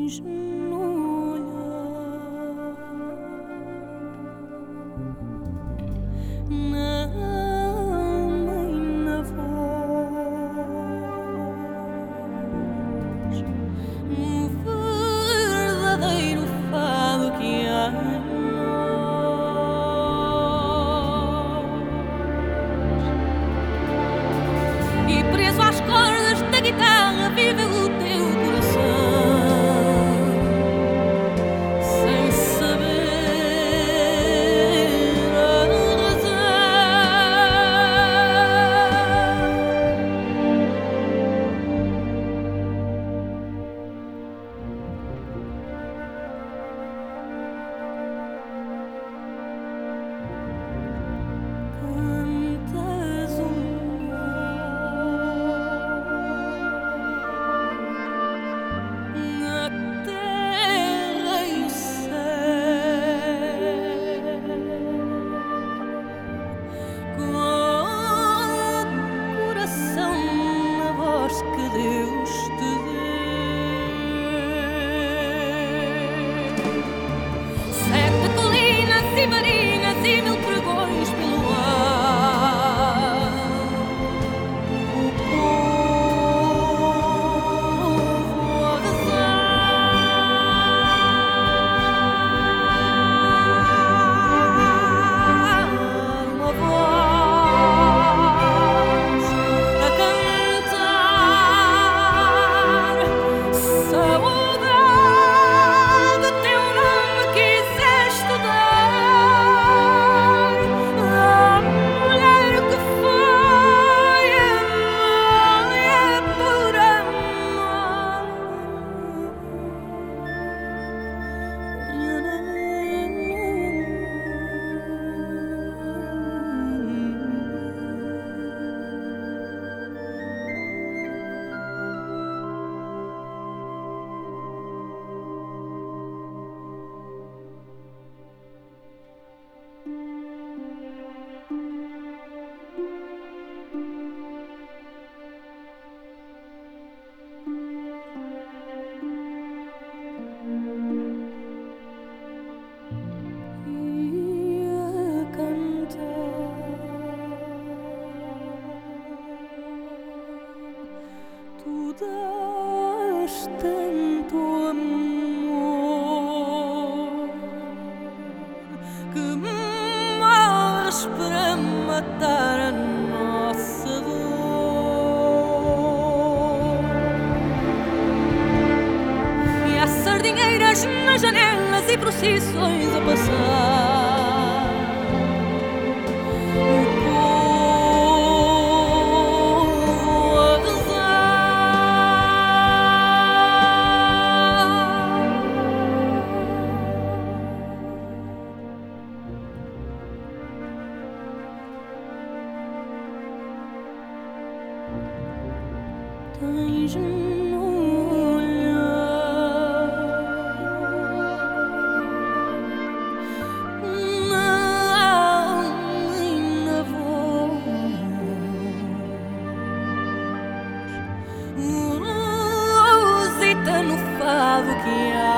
tens no olhar, na alma e na voz, no verdadeiro fado que há em nós. E preso às cordas da guitarra vive o teu coração, sem saber a cantas na terra e o céu, com o coração na voz que Deus te deu. Sete colinas e marinas e mil pregões pelo ar, o povo a rezar, uma voz a cantar, saudade, teu nome quiseste dar à mulher que foi a mãe por amar. Tu dás tanto amor que morres para matar a nossa dor. E há sardinheiras nas janelas e procissões a passar. Tens no olhar, na alma e na voz, Rosita no fado que há